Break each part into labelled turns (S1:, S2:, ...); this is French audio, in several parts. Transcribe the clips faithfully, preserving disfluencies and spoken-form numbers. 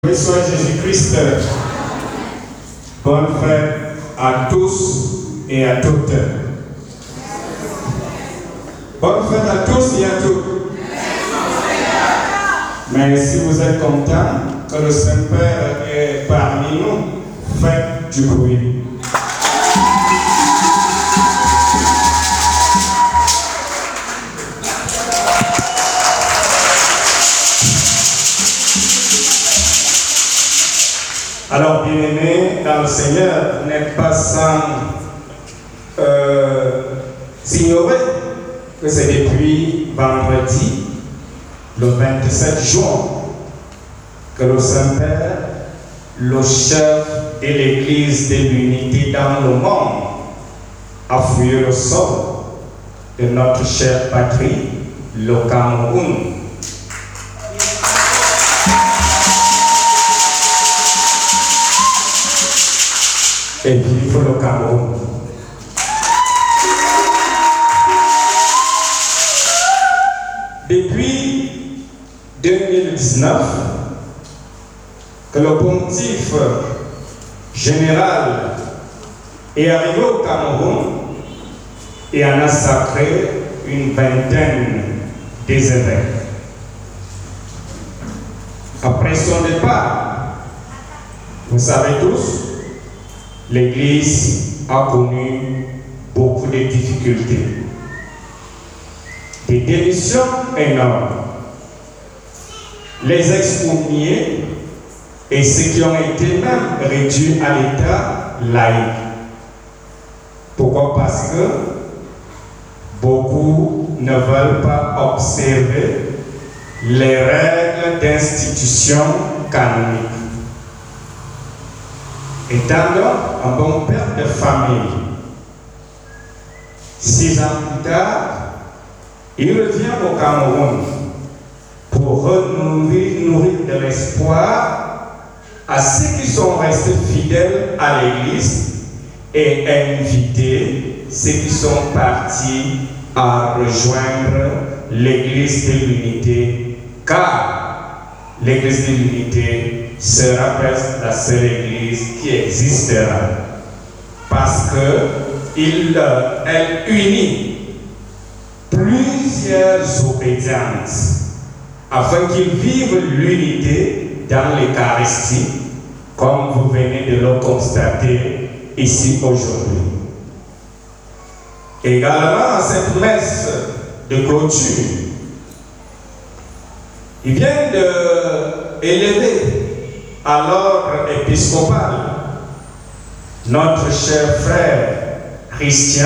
S1: Que soit Jésus-Christ. Bonne fête à tous et à toutes. Bonne fête à tous et à toutes. Mais si vous êtes contents que le Saint-Père est parmi nous, faites du bruit. Alors, bien-aimés dans le Seigneur, vous n'êtes pas sans euh, ignorer que c'est depuis vendredi, le vingt-sept juin, que le Saint-Père, le chef de l'Église de l'unité dans le monde, a fouillé le sol de notre chère patrie, le Cameroun. Et vive le Cameroun. Depuis deux mille dix-neuf, que le pontife général est arrivé au Cameroun et en a sacré une vingtaine des évêques. Après son départ, vous savez tous, l'Église a connu beaucoup de difficultés, des démissions énormes. Les excommuniés et ceux qui ont été même réduits à l'état laïque. Pourquoi? Parce que beaucoup ne veulent pas observer les règles d'institution canonique. Étant donc un bon père de famille, six ans plus tard, il revient au Cameroun pour renourrir nourrir de l'espoir à ceux qui sont restés fidèles à l'Église et inviter ceux qui sont partis à rejoindre l'Église de l'unité, car l'Église de l'unité sera presque la seule Église qui existera, parce qu'elle unit plusieurs obédiences afin qu'ils vivent l'unité dans l'Eucharistie, comme vous venez de le constater ici aujourd'hui. Également, à cette messe de clôture, il vient d'élever à l'ordre épiscopal notre cher frère Christian,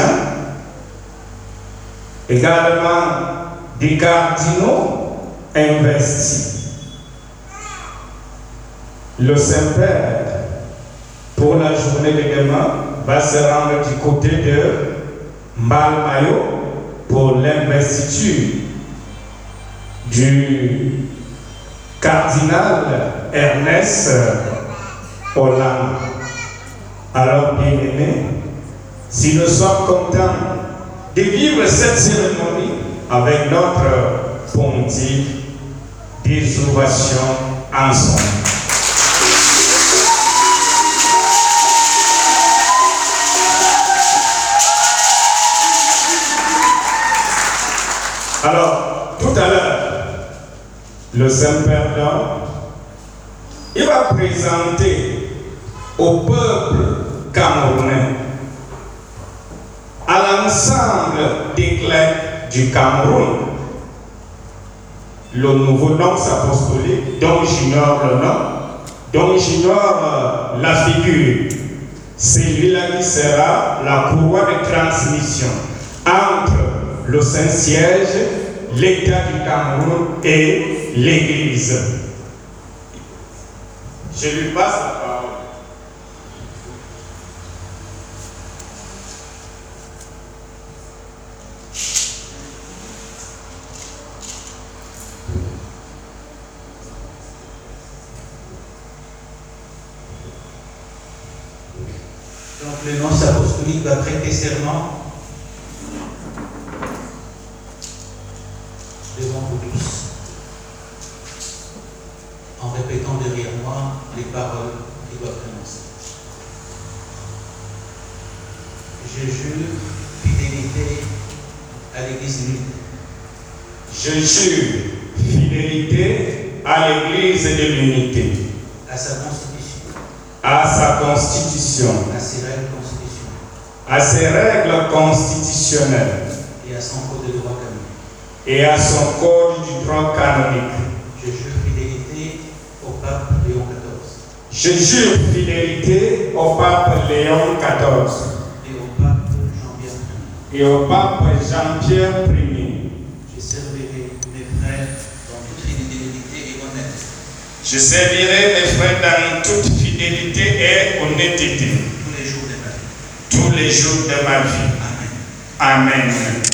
S1: également des cardinaux investis. Le Saint-Père, pour la journée de demain, va se rendre du côté de Mbalmayo pour l'investiture du cardinal Ernest Hollande. Alors, bien-aimés, si nous sommes contents de vivre cette cérémonie avec notre pontife, des ovations ensemble. Alors, tout à l'heure, le Saint-Père, il va présenter au peuple camerounais, à l'ensemble des clercs du Cameroun, le nouveau nom apostolique, dont j'ignore le nom, dont j'ignore la figure. Celui-là qui sera la courroie de transmission entre le Saint-Siège, l'État du Cameroun et l'Église. Je lui passe la parole.
S2: Donc le nonce apostolique va prêter serment devant vous tous, en répétant derrière moi paroles qu'il doit prononcer. Je jure fidélité à l'Église unie.
S1: Je jure fidélité à l'Église de l'unité,
S2: À sa constitution.
S1: à sa constitution,
S2: À ses règles constitutionnelles.
S1: à ses règles constitutionnelles
S2: Et à son code de droit canonique.
S1: et à son code du droit canonique.
S2: Je jure fidélité au pape Léon quatorze.
S1: Je jure fidélité au pape Léon quatorze
S2: Et au pape Jean-Pierre Ier.
S1: et au pape Jean-Pierre Ier.
S2: Je servirai mes frères dans toute fidélité et honnête.
S1: Je servirai mes frères dans toute fidélité et honnêteté
S2: Tous les jours de ma vie.
S1: tous les jours de ma vie.
S2: Amen.
S1: Amen.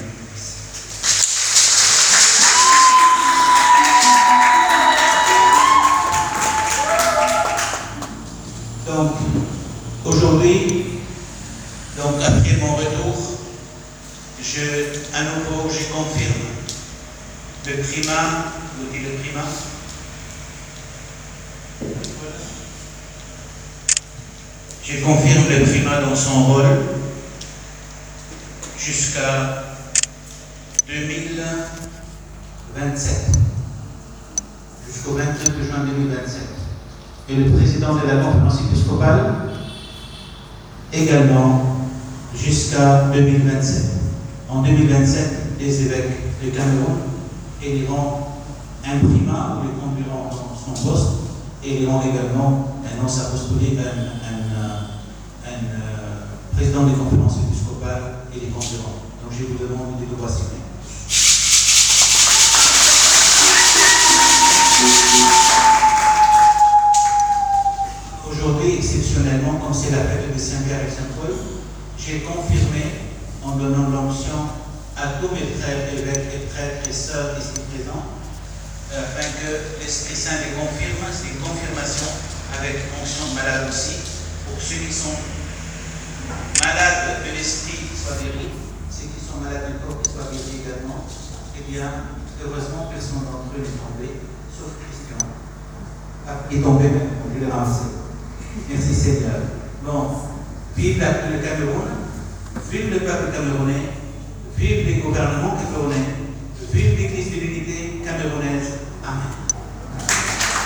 S2: Donc, aujourd'hui, donc après mon retour, je, à nouveau, je confirme le primat, vous dites le primat. Je confirme le primat dans son rôle jusqu'à deux mille vingt-sept, jusqu'au vingt-deux juin deux mille vingt-sept. Et le président de la conférence épiscopale également jusqu'à deux mille vingt-sept. En deux mille vingt-sept, les évêques du Cameroun éliront un primat ou les conduiront dans son poste et éliront également un nonce apostolique, un, un, un, un euh, président des conférences épiscopales et les conduiront. Donc je vous demande de devoir signer. Aujourd'hui, exceptionnellement, comme c'est la fête de Saint-Pierre et Saint-Paul, j'ai confirmé en donnant l'onction à tous mes frères, évêques et prêtres et sœurs ici présents, afin que l'Esprit Saint les confirme, c'est une confirmation avec onction de malade aussi, pour ceux qui sont malades de l'esprit qui soient guéris, ceux qui sont malades du corps qui soient guéris également. Eh bien, heureusement, personne d'entre eux n'est tombé, sauf Christian. Ah, il est tombé même, on lui l'a ramassé. Merci Seigneur. Bon, vive la, le Cameroun, vive le peuple camerounais, vive les gouvernements camerounais, vive l'Église de l'unité camerounaise. Amen.